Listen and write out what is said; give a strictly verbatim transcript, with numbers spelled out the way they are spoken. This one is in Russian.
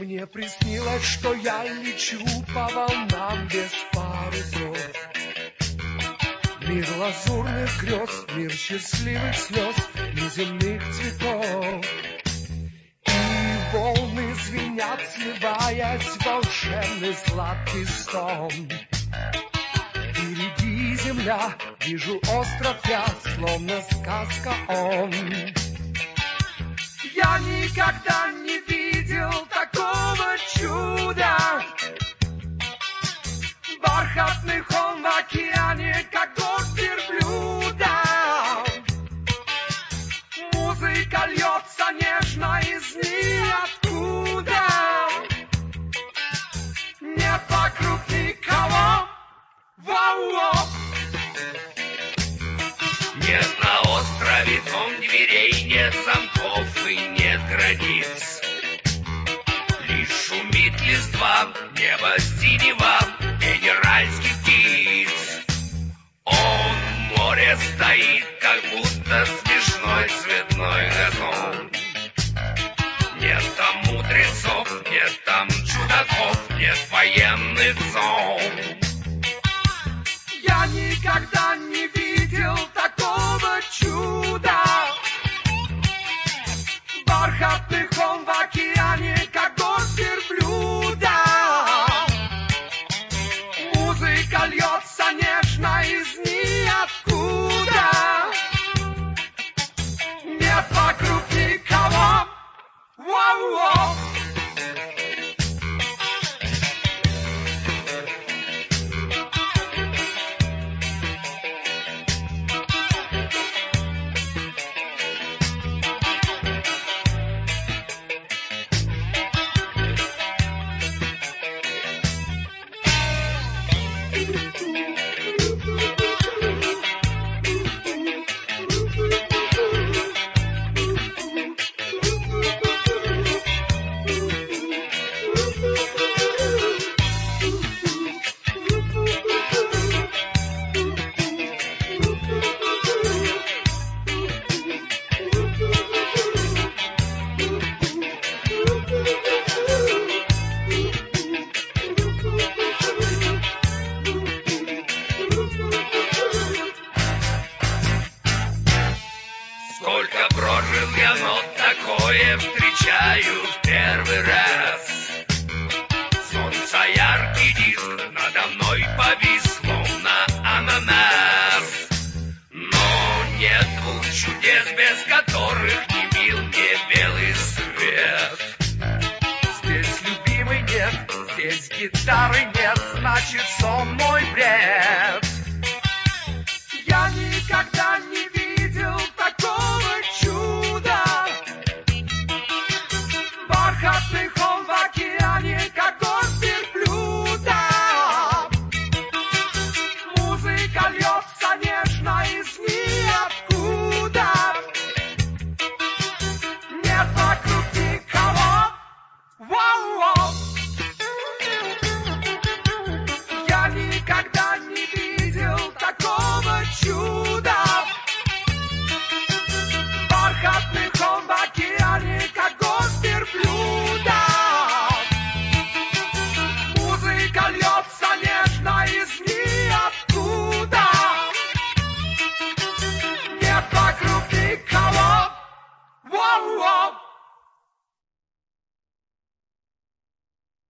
Мне приснилось, что я лечу по волнам без парусов. Мир лазурных грез, мир счастливых слез, неземных цветов. И волны звенят, сливаясь в волшебный сладкий сон. Впереди земля, вижу остров я, словно сказка он. Я никогда не видел такого чуда. Бархатный холм в океане, как горсть верблюда. Музыка льется нежно из ниоткуда. Нет вокруг никого. Вау-воу. Нет на острове том дверей, нет замков и нет границ. Лишь шумит листва, небо синева, генеральских птиц. Он в море стоит, как будто смешной цветной газон. Нет там мудрецов, нет там чудаков, нет военных зон. Я никогда не видел такого чуда. Бархатный холм в океане, как горсть верблюда. Музыка льется нежно из ниоткуда. Нет вокруг никого. Воу-воу. Сколько прожил я, но такое встречаю в первый раз. Солнце яркий диск надо мной повис, словно ананас. Но нет двух чудес, без которых не мил мне белый свет. Здесь любимый нет, здесь гитары нет, значит сон мой бред.